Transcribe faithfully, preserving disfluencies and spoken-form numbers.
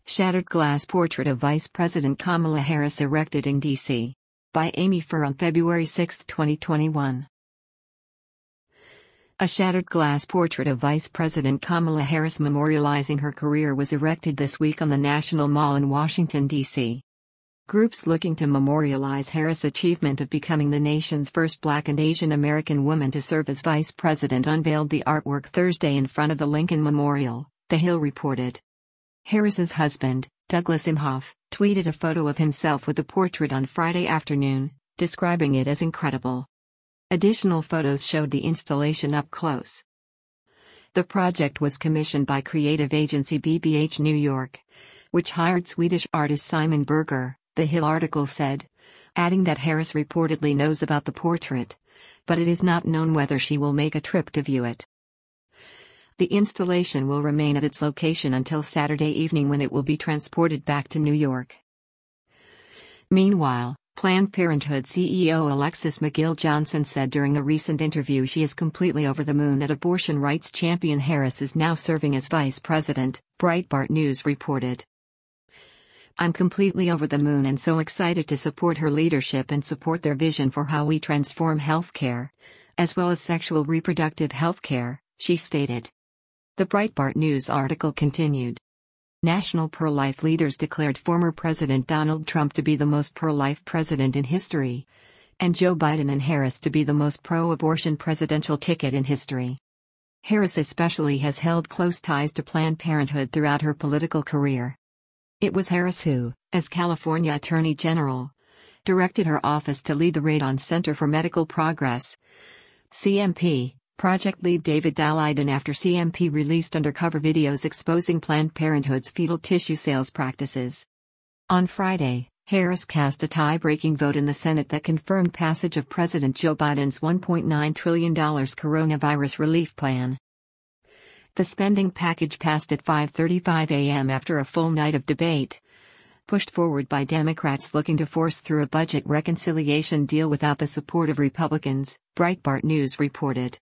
Shattered glass portrait of Vice President Kamala Harris erected in D C By Amy Furr on February sixth, twenty twenty-one. A shattered glass portrait of Vice President Kamala Harris memorializing her career was erected this week on the National Mall in Washington, D C Groups looking to memorialize Harris' achievement of becoming the nation's first Black and Asian American woman to serve as vice president unveiled the artwork Thursday in front of the Lincoln Memorial, The Hill reported. Harris's husband, Douglas Imhoff, tweeted a photo of himself with the portrait on Friday afternoon, describing it as incredible. Additional photos showed the installation up close. The project was commissioned by creative agency B B H New York, which hired Swedish artist Simon Berger, The Hill article said, adding that Harris reportedly knows about the portrait, but it is not known whether she will make a trip to view it. The installation will remain at its location until Saturday evening when it will be transported back to New York. Meanwhile, Planned Parenthood C E O Alexis McGill Johnson said during a recent interview she is completely over the moon that abortion rights champion Harris is now serving as vice president, Breitbart News reported. I'm completely over the moon and so excited to support her leadership and support their vision for how we transform healthcare, as well as sexual reproductive healthcare, she stated. The Breitbart News article continued. National pro-life leaders declared former President Donald Trump to be the most pro-life president in history, and Joe Biden and Harris to be the most pro-abortion presidential ticket in history. Harris especially has held close ties to Planned Parenthood throughout her political career. It was Harris who, as California Attorney General, directed her office to lead the raid on Center for Medical Progress, C M P, project lead David Daleiden after C M P released undercover videos exposing Planned Parenthood's fetal tissue sales practices. On Friday, Harris cast a tie-breaking vote in the Senate that confirmed passage of President Joe Biden's one point nine trillion dollars coronavirus relief plan. The spending package passed at five thirty-five a m after a full night of debate, pushed forward by Democrats looking to force through a budget reconciliation deal without the support of Republicans, Breitbart News reported.